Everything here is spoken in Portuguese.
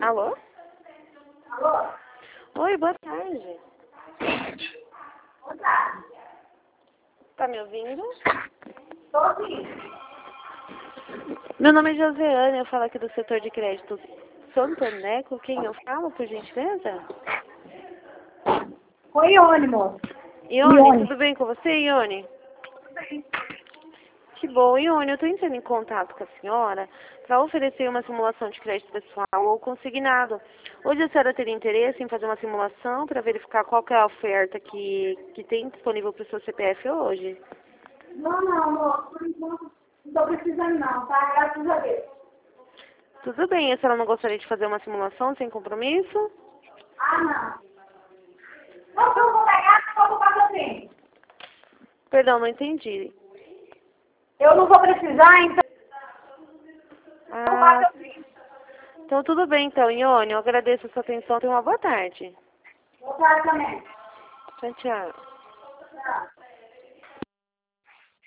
Alô? Alô? Oi, boa tarde. Boa tarde. Tá me ouvindo? Tô sim. Meu nome é Josiane, eu falo aqui do setor de crédito Santander. Com quem eu falo, por gentileza? Oi, Ione, moço. Ione, tudo bem com você, Ione? Tudo bem. Que bom, Ione, eu estou entrando em contato com a senhora para oferecer uma simulação de crédito pessoal ou consignado. Hoje a senhora teria interesse em fazer uma simulação para verificar qual que é a oferta que tem disponível para o seu CPF hoje? Não, moço. Por enquanto, não tô precisando não, tá? Graças a Deus. Tudo bem, a senhora não gostaria de fazer uma simulação sem compromisso? Ah, não. Não, eu vou pegar, só vou passar tempo. Perdão, não entendi. Eu não vou precisar, então eu Ah, passo tempo. então tudo bem então, Ione, eu agradeço a sua atenção, tenha uma boa tarde. Boa tarde também. Tchau, tchau. Tchau.